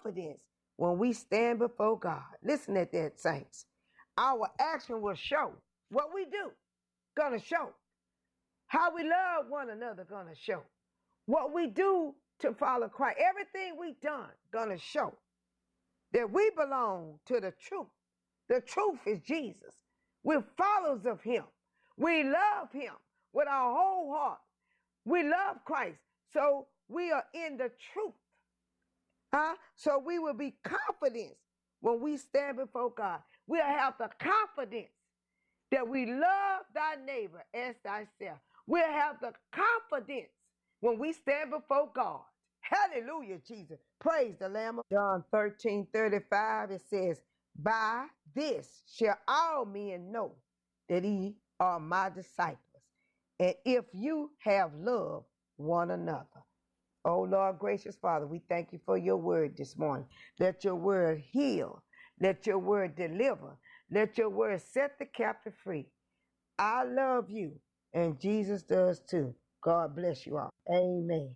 confidence when we stand before God. Listen at that, saints. Our action will show what we do. Gonna show. How we love one another gonna show. What we do to follow Christ. Everything we done gonna show that we belong to the truth. The truth is Jesus. We're followers of him. We love him with our whole heart. We love Christ. So we are in the truth. So we will be confident when we stand before God. We'll have the confidence that we love thy neighbor as thyself. We'll have the confidence when we stand before God. Hallelujah, Jesus. Praise the Lamb of John 13:35. It says, by this shall all men know that ye are my disciples, and if you have loved one another. Oh, Lord, gracious Father, we thank you for your word this morning. Let your word heal. Let your word deliver. Let your word set the captive free. I love you, and Jesus does too. God bless you all. Amen.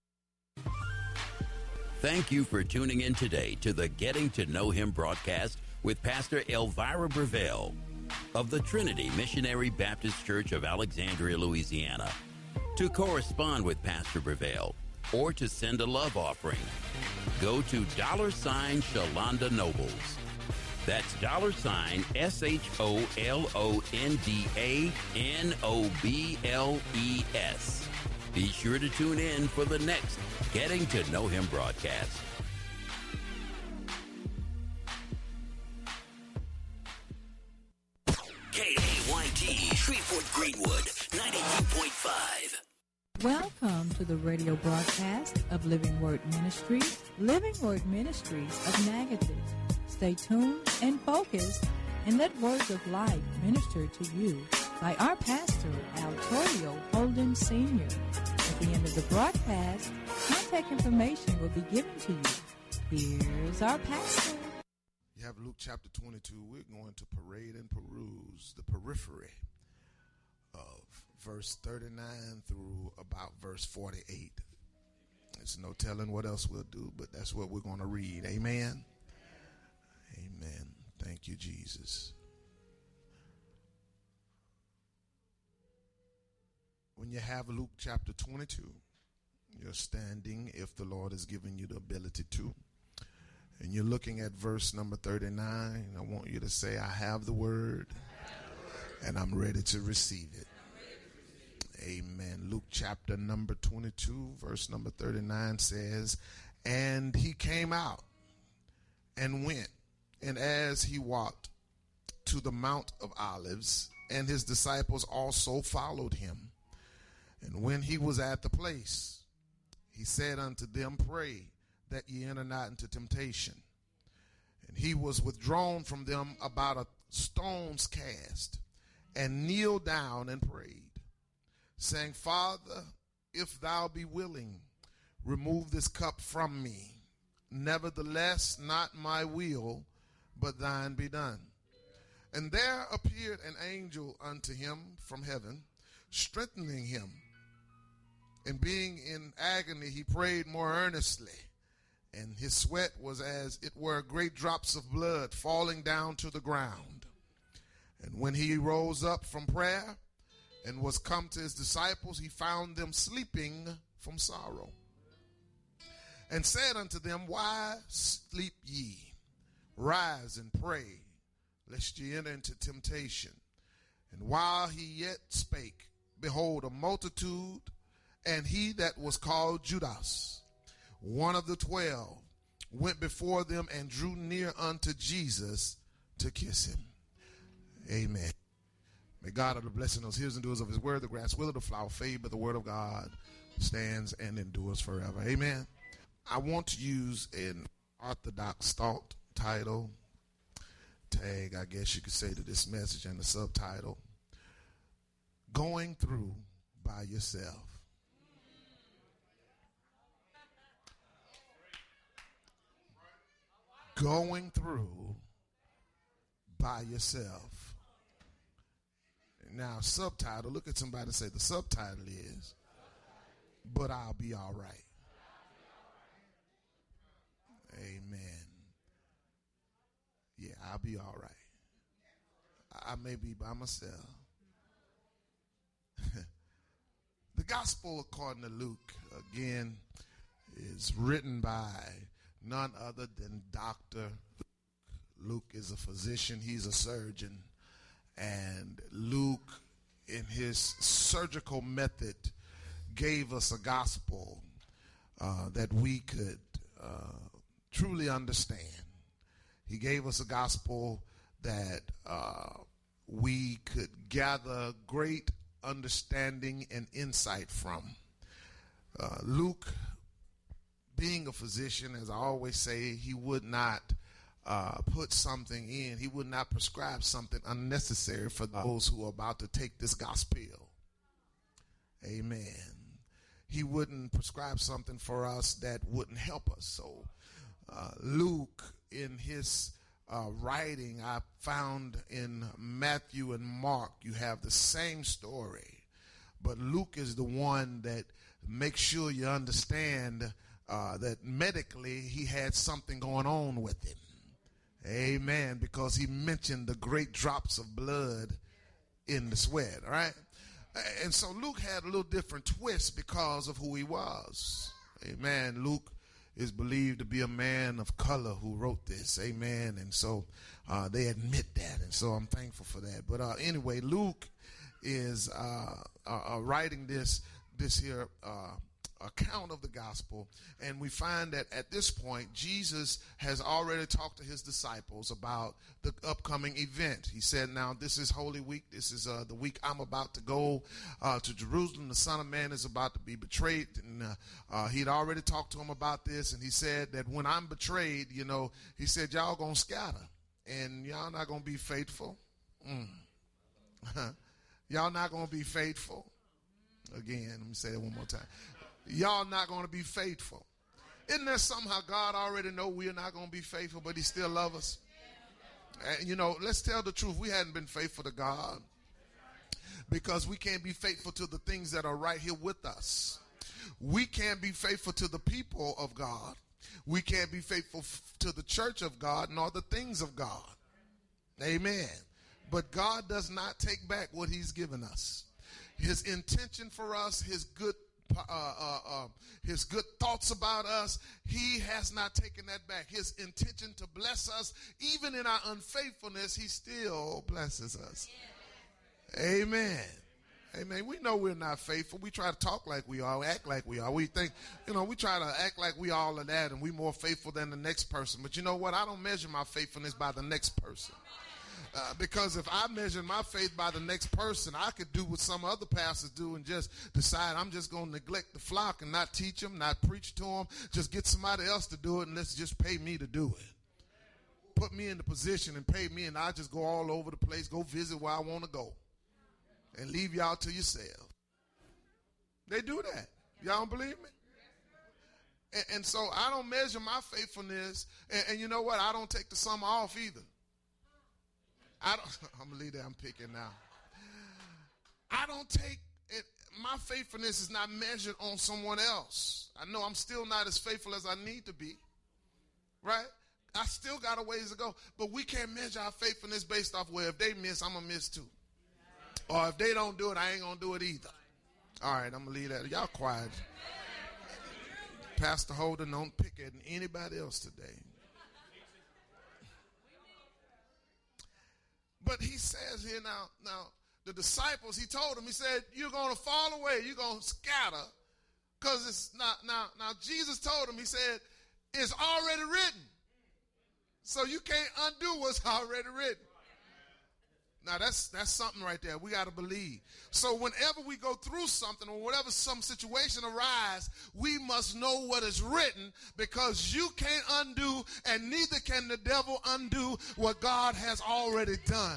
Thank you for tuning in today to the Getting to Know Him broadcast with Pastor Elvira Breville of the Trinity Missionary Baptist Church of Alexandria, Louisiana. To correspond with Pastor Breville or to send a love offering, go to $Shalonda Nobles. That's $ShalondaNobles. Be sure to tune in for the next Getting to Know Him broadcast. KAYT, Shreveport Greenwood, 92.5. Welcome to the radio broadcast of Living Word Ministries, Living Word Ministries of Natchitoches. Stay tuned and focused and let words of life minister to you by our pastor, Altorio Holden Sr. At the end of the broadcast, contact information will be given to you. Here's our pastor. You have Luke chapter 22. We're going to parade and peruse the periphery of verse 39 through about verse 48. There's no telling what else we'll do, but that's what we're going to read. Amen. Amen. Thank you, Jesus. When you have Luke chapter 22, you're standing if the Lord has given you the ability to. And you're looking at verse number 39. I want you to say, I have the word and I'm ready to receive it. Amen. Luke chapter number 22, verse number 39 says, and he came out and went, and as he walked to the Mount of Olives, and his disciples also followed him. And when he was at the place, he said unto them, pray that ye enter not into temptation. And he was withdrawn from them about a stone's cast, and kneeled down and prayed, saying, Father, if thou be willing, remove this cup from me. Nevertheless, not my will, but thine be done. And there appeared an angel unto him from heaven, strengthening him. And being in agony, he prayed more earnestly. And his sweat was as it were great drops of blood falling down to the ground. And when he rose up from prayer and was come to his disciples, he found them sleeping from sorrow. And said unto them, why sleep ye? Rise and pray, lest ye enter into temptation. And while he yet spake, behold, a multitude, and he that was called Judas, one of the 12, went before them and drew near unto Jesus to kiss him. Amen. May God of the blessing those hearers and doers of his word, the grass wither, the flower fade, but the word of God stands and endures forever. Amen. I want to use an orthodox thought title, tag, I guess you could say, to this message, and the subtitle, Going Through by Yourself. Going through by yourself. Now, subtitle, look at somebody and say, the subtitle is, but I'll be all right. Amen. I'll be all right. I may be by myself. The gospel according to Luke, again, is written by none other than Dr. Luke is a physician. He's a surgeon. And Luke, in his surgical method, gave us a gospel that we could truly understand. He gave us a gospel that we could gather great understanding and insight from. Luke, being a physician, as I always say, he would not put something in. He would not prescribe something unnecessary for those who are about to take this gospel. Amen. He wouldn't prescribe something for us that wouldn't help us. So Luke, in his writing, I found in Matthew and Mark, you have the same story. But Luke is the one that makes sure you understand that medically he had something going on with him. Amen. Because he mentioned the great drops of blood in the sweat. All right. And so Luke had a little different twist because of who he was. Amen. Luke is believed to be a man of color who wrote this. Amen. And so they admit that. And so I'm thankful for that. But anyway, Luke is writing this here account of the gospel, and we find that at this point Jesus has already talked to his disciples about the upcoming event. He said, now this is Holy Week. This is the week I'm about to go to Jerusalem. The Son of Man is about to be betrayed, and he'd already talked to him about this, and he said that when I'm betrayed, he said, y'all gonna scatter and y'all not gonna be faithful. Y'all not gonna be faithful. Again, let me say that one more time. Y'all not going to be faithful. Isn't there somehow God already know we're not going to be faithful, but he still loves us? And, let's tell the truth. We hadn't been faithful to God because we can't be faithful to the things that are right here with us. We can't be faithful to the people of God. We can't be faithful to the church of God nor the things of God. Amen. But God does not take back what he's given us. His intention for us, his good thoughts about us, he has not taken that back. His intention to bless us, even in our unfaithfulness, he still blesses us. Amen. Amen. We know we're not faithful. We try to talk like we are, act like we are. We think, we try to act like we all of that and we're more faithful than the next person. But you know what? I don't measure my faithfulness by the next person. Because if I measure my faith by the next person, I could do what some other pastors do and just decide I'm just going to neglect the flock and not teach them, not preach to them, just get somebody else to do it and let's just pay me to do it. Put me in the position and pay me and I just go all over the place, go visit where I want to go and leave y'all to yourself. They do that. Y'all don't believe me? And so I don't measure my faithfulness. And you know what? I don't take the summer off either. I'm going to leave that. I'm picking now. I don't take it. My faithfulness is not measured on someone else. I know I'm still not as faithful as I need to be. Right? I still got a ways to go. But we can't measure our faithfulness based off, well, if they miss, I'm going to miss too. Or if they don't do it, I ain't going to do it either. All right, I'm going to leave that. Y'all quiet. Pastor Holden, don't pick at anybody else today. But he says here now the disciples, he told them, he said, you're going to fall away. You're going to scatter because it's not. Now, Jesus told him, he said, it's already written. So you can't undo what's already written. Now, that's something right there. We got to believe. So whenever we go through something or whatever some situation arises, we must know what is written because you can't undo and neither can the devil undo what God has already done.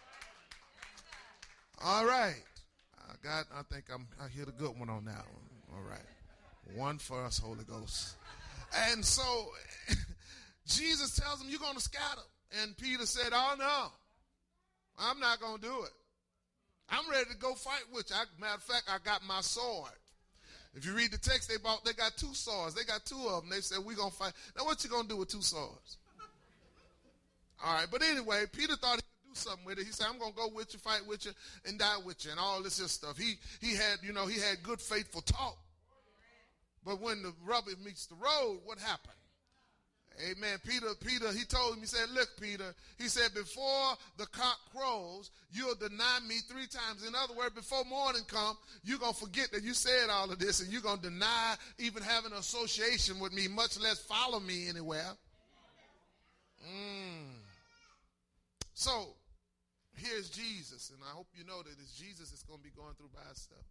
All right. I think I hit a good one on that one. All right. One for us, Holy Ghost. And so Jesus tells him, you're going to scatter. And Peter said, oh, no. I'm not going to do it. I'm ready to go fight with you. Matter of fact, I got my sword. If you read the text, they got two swords. They got two of them. They said, we're going to fight. Now, what you going to do with two swords? All right, but anyway, Peter thought he could do something with it. He said, I'm going to go with you, fight with you, and die with you, and all this stuff. He had good, faithful talk. But when the rubber meets the road, what happened? Amen. Peter, he told him, he said, look, Peter, he said, before the cock crows, you'll deny me 3 times. In other words, before morning comes, you're going to forget that you said all of this, and you're going to deny even having an association with me, much less follow me anywhere. So, here's Jesus, and I hope you know that it's Jesus that's going to be going through bad stuff.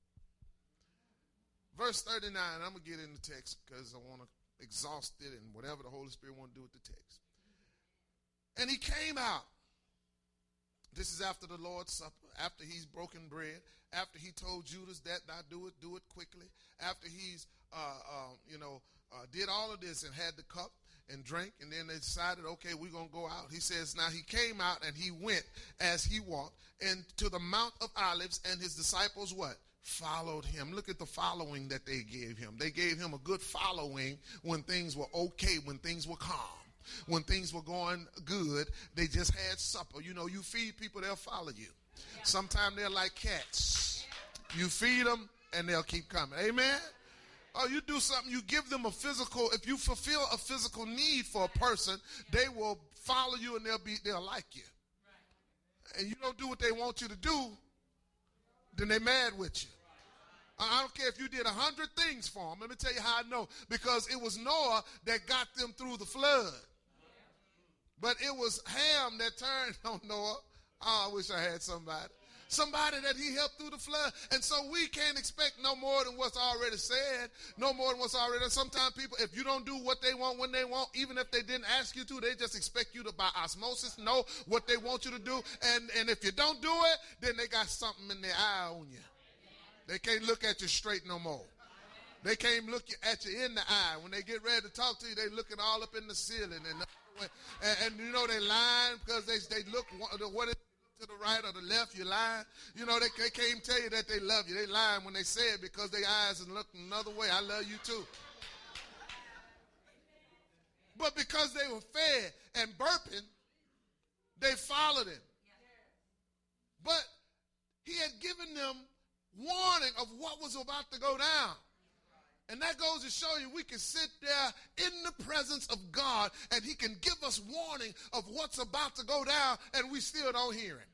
Verse 39, I'm going to get in the text because I want to exhaust it and whatever the Holy Spirit want to do with the text. And he came out. This is after the Lord's Supper, after he's broken bread, after he told Judas that, now do it quickly, after he's, did all of this and had the cup and drank, and then they decided, okay, we're going to go out. He says, now he came out and he went as he walked into the Mount of Olives, and his disciples what? Followed him. Look at the following that they gave him. They gave him a good following when things were okay, when things were calm, when things were going good. They just had supper. You know, you feed people, they'll follow you. Sometimes they're like cats. You feed them and they'll keep coming. Amen. Oh, you do something, you give them a physical, if you fulfill a physical need for a person, they will follow you and they'll like you. And you don't do what they want you to do, then they're mad with you. I don't care if you did 100 things for them. Let me tell you how I know. Because it was Noah that got them through the flood. But it was Ham that turned on Noah. Oh, I wish I had somebody. Somebody that he helped through the flood. And so we can't expect no more than what's already said. No more than what's already done. Sometimes people, if you don't do what they want when they want, even if they didn't ask you to, they just expect you to, by osmosis, know what they want you to do. And if you don't do it, then they got something in their eye on you. They can't look at you straight no more. They can't look at you in the eye. When they get ready to talk to you, they looking all up in the ceiling. And you know they lying because they look what it to the right or the left, you lying. You know, they can't tell you that they love you. They lying when they say it because their eyes are looking another way. I love you too. But because they were fed and burping, they followed him. But he had given them warning of what was about to go down. And that goes to show you we can sit there in the presence of God and he can give us warning of what's about to go down and we still don't hear him.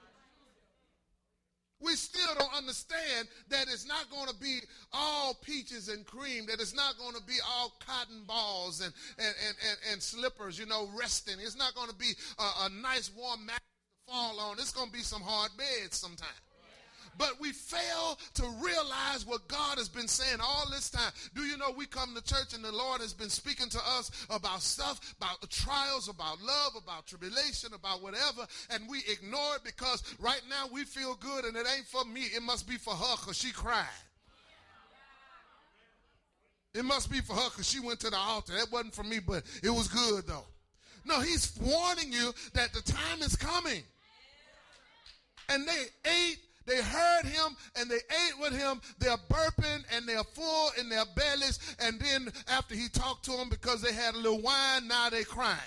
We still don't understand that it's not going to be all peaches and cream, that it's not going to be all cotton balls and slippers, you know, resting. It's not going to be a nice warm mattress to fall on. It's going to be some hard beds sometimes. But we fail to realize what God has been saying all this time. Do you know we come to church and the Lord has been speaking to us about stuff, about trials, about love, about tribulation, about whatever, and we ignore it because right now we feel good and it ain't for me. It must be for her because she cried. It must be for her because she went to the altar. That wasn't for me, but it was good though. No, he's warning you that the time is coming. And they ate. They heard him and they ate with him. They're burping and they're full in their bellies. And then after he talked to them because they had a little wine, now they're crying.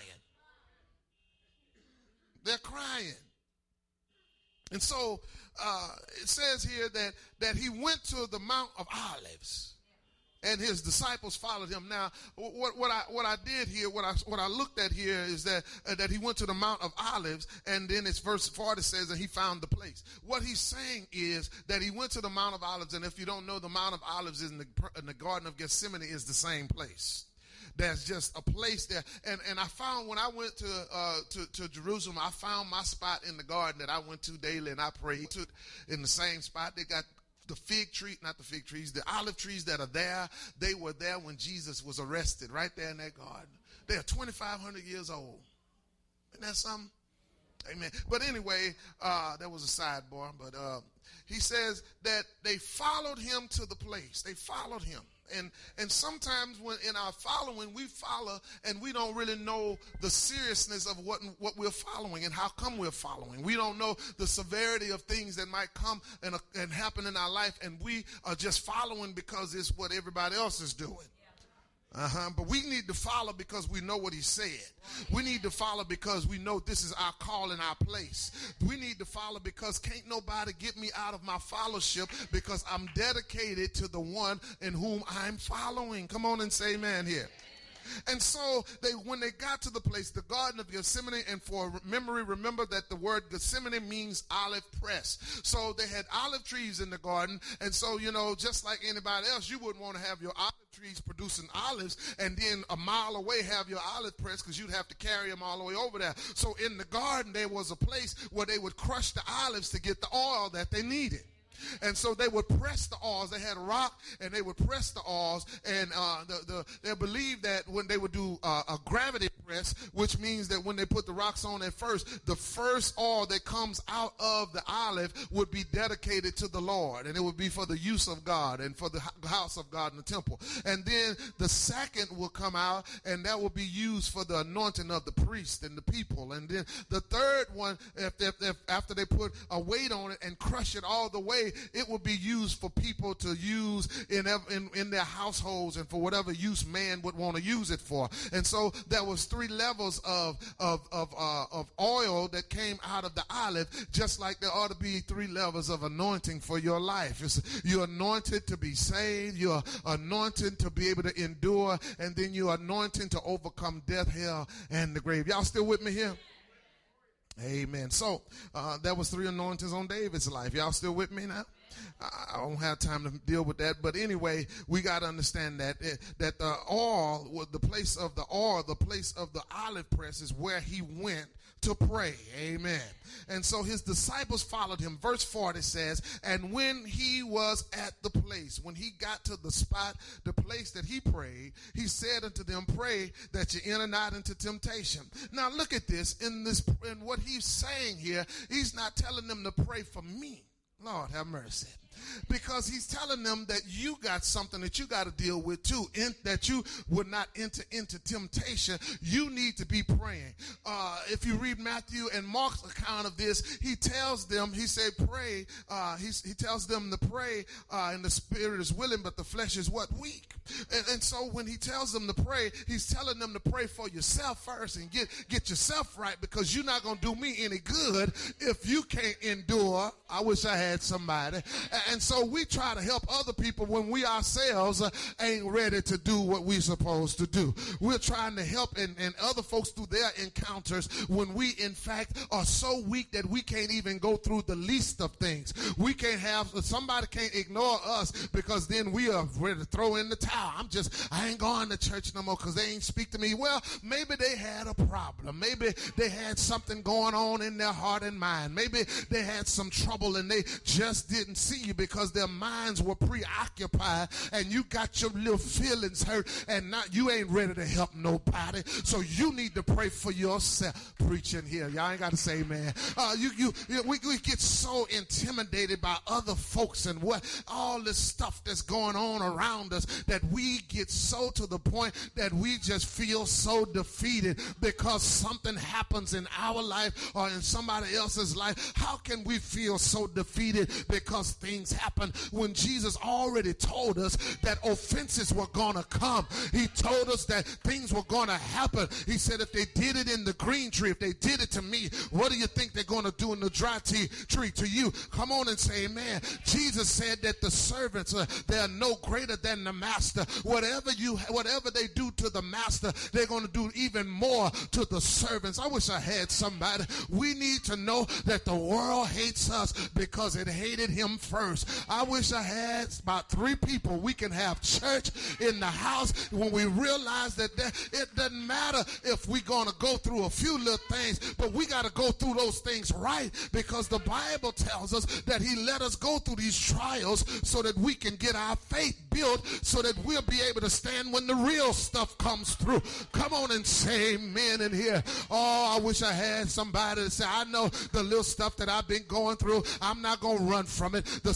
They're crying. And so it says here that he went to the Mount of Olives. And his disciples followed him. Now, what I did here, what I looked at here is that he went to the Mount of Olives, and then it's verse 40 says that he found the place. What he's saying is that he went to the Mount of Olives, and if you don't know, the Mount of Olives in the Garden of Gethsemane is the same place. There's just a place there, and I found when I went to Jerusalem, I found my spot in the garden that I went to daily, and I prayed to in the same spot. They got the fig tree, not the fig trees, the olive trees that are there, they were there when Jesus was arrested, right there in that garden. They are 2,500 years old. Isn't that something? Amen. But anyway, that was a sidebar, but he says that they followed him to the place. They followed him. And sometimes when in our following, we follow and we don't really know the seriousness of what we're following and how come we're following. We don't know the severity of things that might come and happen in our life, and we are just following because it's what everybody else is doing. But we need to follow because we know what he said. We need to follow because we know this is our call and our place. We need to follow because can't nobody get me out of my fellowship because I'm dedicated to the one in whom I'm following. Come on and say amen here. And so when they got to the place, the Garden of Gethsemane, and for memory, remember that the word Gethsemane means olive press. So they had olive trees in the garden. And so, just like anybody else, you wouldn't want to have your olive trees producing olives and then a mile away have your olive press because you'd have to carry them all the way over there. So in the garden, there was a place where they would crush the olives to get the oil that they needed. And so they would press the oils. They had a rock, and they would press the oils. And they believed that when they would do a gravity press, which means that when they put the rocks on at first, the first oil that comes out of the olive would be dedicated to the Lord, and it would be for the use of God and for the house of God in the temple. And then the second will come out, and that will be used for the anointing of the priest and the people. And then the third one, if after they put a weight on it and crush it all the way, it will be used for people to use in their households and for whatever use man would want to use it for. And so there was 3 levels of oil that came out of the olive, just like there ought to be 3 levels of anointing for your life. You're anointed to be saved, you're anointed to be able to endure, and then you're anointed to overcome death, hell, and the grave. Y'all still with me here? Amen. So there was 3 anointings on David's life. Y'all still with me now? I don't have time to deal with that. But anyway, we got to understand that the oil, the place of the oil, the place of the olive press is where he went to pray. Amen. And so his disciples followed him. Verse 40 says, and when he was at the place, when he got to the spot, the place that he prayed, he said unto them, pray that you enter not into temptation. Now look at this. In what he's saying here, he's not telling them to pray for me. Lord have mercy. Because he's telling them that you got something that you got to deal with too, that you would not enter into temptation. You need to be praying. If you read Matthew and Mark's account of this, he tells them, he said, pray. He tells them to pray, and the spirit is willing, but the flesh is what? Weak. And so when he tells them to pray, he's telling them to pray for yourself first and get yourself right, because you're not going to do me any good if you can't endure. I wish I had somebody. And so we try to help other people when we ourselves ain't ready to do what we're supposed to do. We're trying to help and other folks through their encounters when we, in fact, are so weak that we can't even go through the least of things. We can't somebody can't ignore us because then we are ready to throw in the towel. I ain't going to church no more because they ain't speak to me. Well, maybe they had a problem. Maybe they had something going on in their heart and mind. Maybe they had some trouble and they just didn't see you because their minds were preoccupied and you got your little feelings hurt and now you ain't ready to help nobody. So you need to pray for yourself. Preaching here. Y'all ain't got to say amen. We get so intimidated by other folks and what all this stuff that's going on around us that we get so to the point that we just feel so defeated because something happens in our life or in somebody else's life. How can we feel so defeated because things happen when Jesus already told us that offenses were going to come? He told us that things were going to happen. He said if they did it in the green tree, if they did it to me, what do you think they're going to do in the dry tree to you? Come on and say amen. Jesus said that the servants, they are no greater than the master. Whatever they do to the master, they're going to do even more to the servants. I wish I had somebody. We need to know that the world hates us because it hated him first. I wish I had about 3 people we can have church in the house when we realize that it doesn't matter if we're going to go through a few little things, but we got to go through those things right, because the Bible tells us that he let us go through these trials so that we can get our faith built so that we'll be able to stand when the real stuff comes through. Come on and say amen in here. Oh, I wish I had somebody to say, I know the little stuff that I've been going through, I'm not going to run from it. The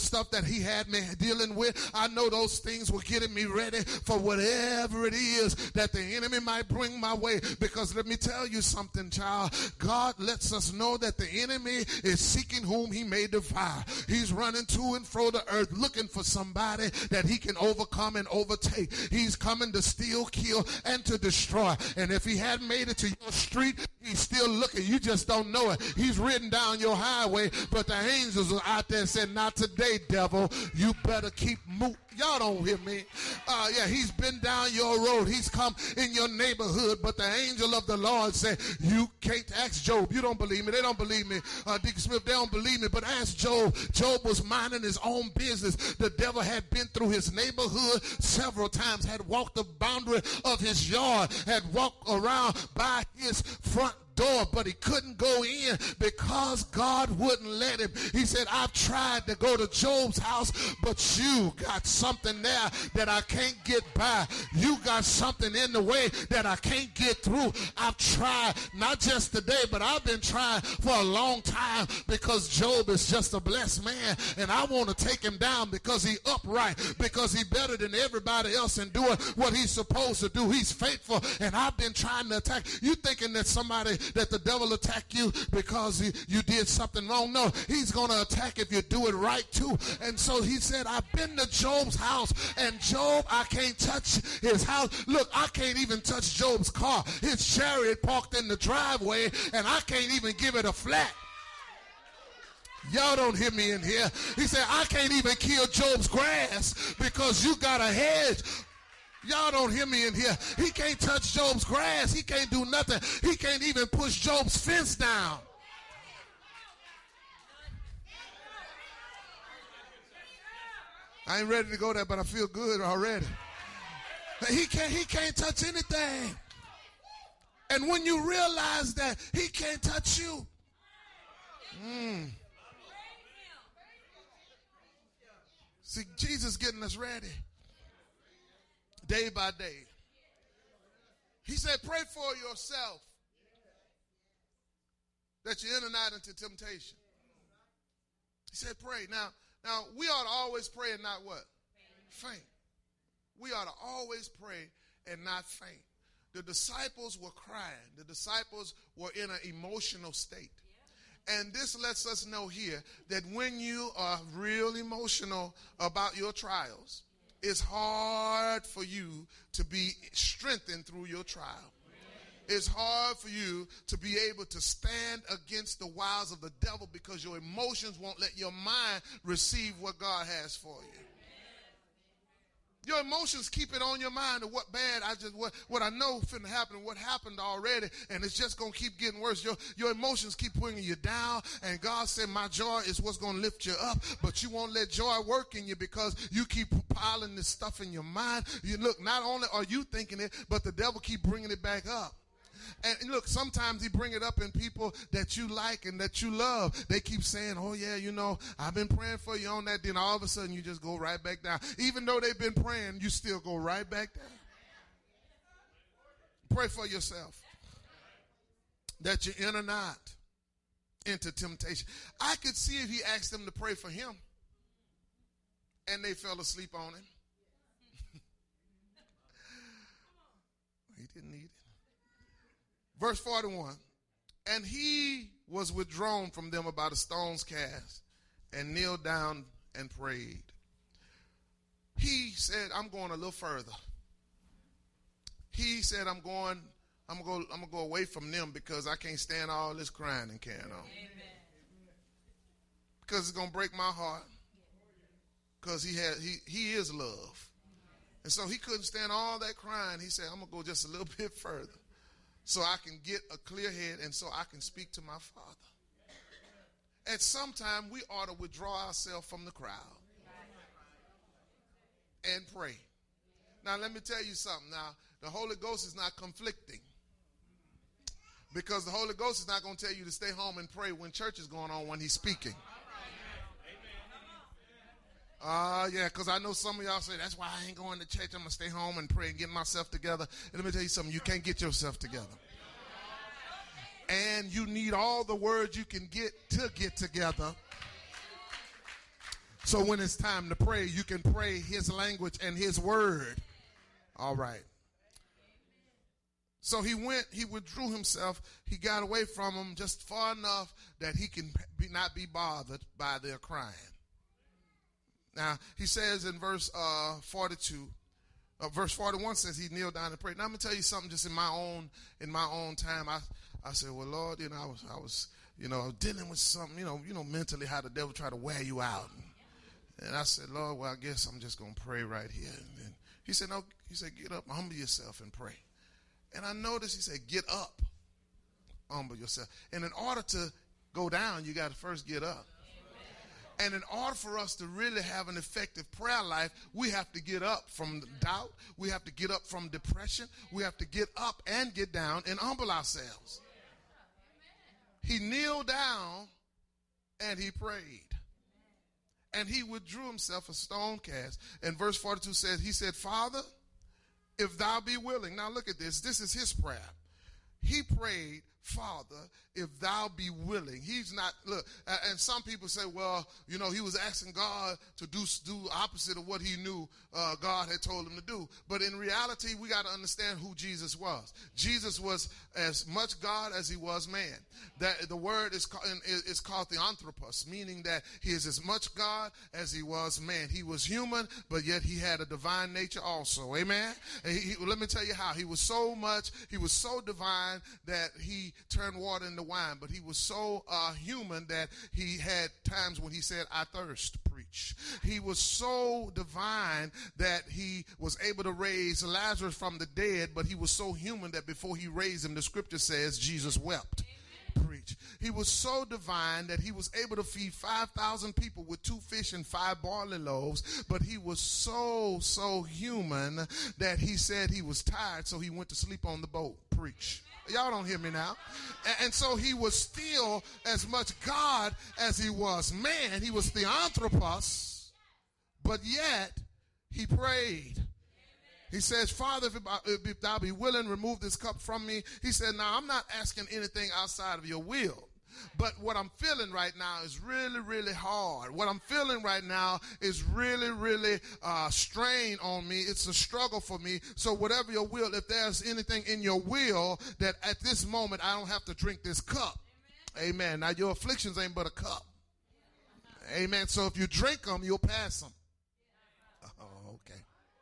stuff that he had me dealing with. I know those things were getting me ready for whatever it is that the enemy might bring my way. Because let me tell you something, child. God lets us know that the enemy is seeking whom he may devour. He's running to and fro the earth looking for somebody that he can overcome and overtake. He's coming to steal, kill, and to destroy. And if he hadn't made it to your street, he's still looking. You just don't know it. He's ridden down your highway, but the angels are out there saying, not today, devil. You better keep moving. Y'all don't hear me. Yeah, he's been down your road. He's come in your neighborhood, but the angel of the Lord said, you can't. Ask Job. You don't believe me. They don't believe me. Deacon Smith, they don't believe me, but ask Job. Job was minding his own business. The devil had been through his neighborhood several times, had walked the boundary of his yard, had walked around by his front door, but he couldn't go in because God wouldn't let him. He said, I've tried to go to Job's house, but you got something there that I can't get by. You got something in the way that I can't get through. I've tried, not just today, but I've been trying for a long time, because Job is just a blessed man, and I want to take him down because he's upright, because he's better than everybody else and doing what he's supposed to do. He's faithful, and I've been trying to attack. You thinking that that the devil attack you because you did something wrong? No, he's going to attack if you do it right too. And so he said, I've been to Job's house, and Job, I can't touch his house. Look, I can't even touch Job's car. His chariot parked in the driveway, and I can't even give it a flat. Y'all don't hear me in here. He said, I can't even kill Job's grass because you got a hedge. Y'all don't hear me in here. He can't touch Job's grass. He can't do nothing. He can't even push Job's fence down. I ain't ready to go there, but I feel good already. He can't touch anything. And when you realize that he can't touch you, see, Jesus getting us ready. Day by day. He said, pray for yourself that you enter not into temptation. He said, pray. Now, we ought to always pray and not what? Faint. We ought to always pray and not faint. The disciples were crying. The disciples were in an emotional state. And this lets us know here that when you are real emotional about your trials, it's hard for you to be strengthened through your trial. It's hard for you to be able to stand against the wiles of the devil because your emotions won't let your mind receive what God has for you. Your emotions keep it on your mind of what bad what I know finna happen, what happened already, and it's just gonna keep getting worse. Your emotions keep putting you down, and God said, my joy is what's gonna lift you up, but you won't let joy work in you because you keep piling this stuff in your mind. You look, not only are you thinking it, but the devil keep bringing it back up. And look, sometimes he bring it up in people that you like and that you love. They keep saying, oh yeah, you know, I've been praying for you on that. Then all of a sudden you just go right back down. Even though they've been praying, you still go right back down. Pray for yourself that you enter not into temptation. I could see if he asked them to pray for him and they fell asleep on him. He didn't need it. Verse 41, and he was withdrawn from them about a stone's cast and kneeled down and prayed. He said, I'm going a little further. He said, I'm going to go away from them because I can't stand all this crying and carrying on. Amen. Because it's going to break my heart. Because he is love. And so he couldn't stand all that crying. He said, I'm going to go just a little bit further so I can get a clear head and so I can speak to my Father. At some time, we ought to withdraw ourselves from the crowd and pray. Now, let me tell you something. Now, the Holy Ghost is not conflicting because the Holy Ghost is not going to tell you to stay home and pray when church is going on when he's speaking. Yeah, because I know some of y'all say, that's why I ain't going to church. I'm going to stay home and pray and get myself together. And let me tell you something. You can't get yourself together. And you need all the words you can get to get together So when it's time to pray, you can pray his language and his word. All right. So he withdrew himself. He got away from them just far enough that he can not be bothered by their crying. Now, he says in verse 42, verse 41 says he kneeled down and prayed. Now, I'm going to tell you something just in my own time. I said, well, Lord, I was dealing with something, mentally how the devil try to wear you out. And I said, Lord, well, I guess I'm just going to pray right here. And he said, no, he said, get up, humble yourself and pray. And I noticed he said, get up, humble yourself. And in order to go down, you got to first get up. And in order for us to really have an effective prayer life, we have to get up from doubt. We have to get up from depression. We have to get up and get down and humble ourselves. He kneeled down and he prayed. And he withdrew himself a stone cast. And verse 42 says, he said, Father, if thou be willing. Now look at this. This is his prayer. He prayed, Father, if thou be willing. He's not, look, and some people say, well, he was asking God to do opposite of what he knew God had told him to do. But in reality, we got to understand who Jesus was. Jesus was as much God as he was man. That the word is called the anthropos, meaning that he is as much God as he was man. He was human, but yet he had a divine nature also. Amen. And let me tell you how. He was so divine that he turned water into wine, but he was so human that he had times when he said, I thirst, preach. He was so divine that he was able to raise Lazarus from the dead, but he was so human that before he raised him, the scripture says Jesus wept. Preach. He was so divine that he was able to feed 5,000 people with 2 fish and 5 barley loaves, but he was so human that he said he was tired, so he went to sleep on the boat. Preach. Y'all don't hear me now. And so he was still as much God as he was man. He was the anthropos, but yet he prayed. He says, Father, if thou be willing, remove this cup from me. He said, now I'm not asking anything outside of your will. But what I'm feeling right now is really, really hard. What I'm feeling right now is really, really strain on me. It's a struggle for me. So whatever your will, if there's anything in your will that at this moment I don't have to drink this cup. Amen. Now your afflictions ain't but a cup. Amen. So if you drink them, you'll pass them. Oh, okay.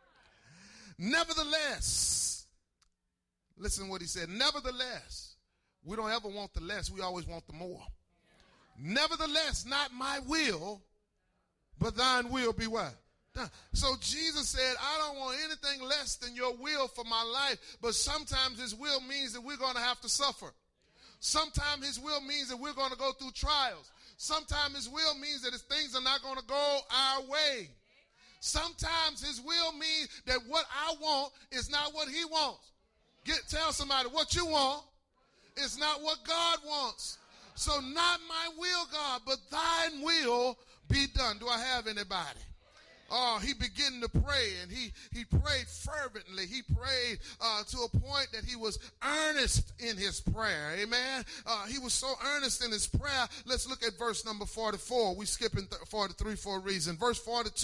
Nevertheless, listen what he said. Nevertheless. We don't ever want the less. We always want the more. Nevertheless, not my will, but thine will be what? Done. So Jesus said, I don't want anything less than your will for my life. But sometimes his will means that we're going to have to suffer. Sometimes his will means that we're going to go through trials. Sometimes his will means that things are not going to go our way. Sometimes his will means that what I want is not what he wants. Tell somebody what you want. It's not what God wants. So not my will, God, but thine will be done. Do I have anybody? Oh, he began to pray, and he prayed fervently. He prayed to a point that he was earnest in his prayer. Amen. He was so earnest in his prayer. Let's look at verse number 44. We skipping 43 for a reason. Verse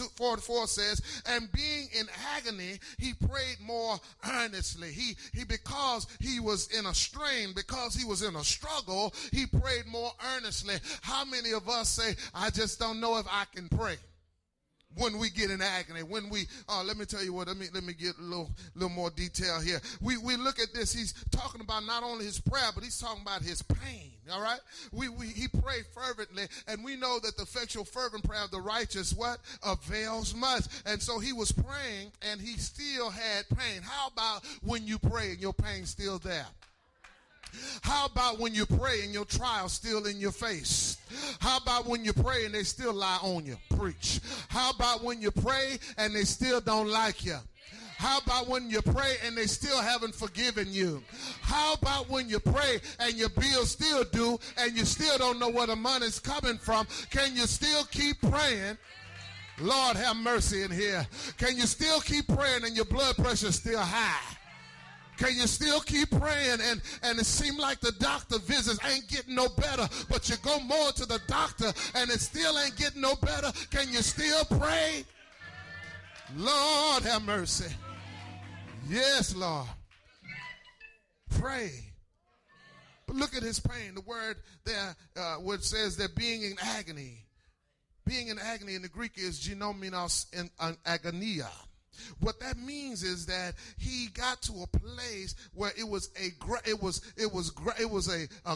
44 says, and being in agony, he prayed more earnestly. He because he was in a strain, because he was in a struggle, he prayed more earnestly. How many of us say, I just don't know if I can pray? When we get in agony, when we, let me tell you what, let me get a little more detail here. We look at this, he's talking about not only his prayer, but he's talking about his pain, all right? He prayed fervently, and we know that the effectual fervent prayer of the righteous, what? Avails much. And so he was praying, and he still had pain. How about when you pray and your pain's still there? How about when you pray and your trial's still in your face? How about when you pray and they still lie on you? Preach. How about when you pray and they still don't like you? How about when you pray and they still haven't forgiven you? How about when you pray and your bills still due and you still don't know where the money's coming from? Can you still keep praying? Lord, have mercy in here. Can you still keep praying and your blood pressure's still high? Can you still keep praying? And it seems like the doctor visits ain't getting no better, but you go more to the doctor and it still ain't getting no better. Can you still pray? Lord have mercy. Yes, Lord. Pray. But look at his pain. The word there, where it says that being in agony. Being in agony in the Greek is genominos in agonia. What that means is that he got to a place where it was a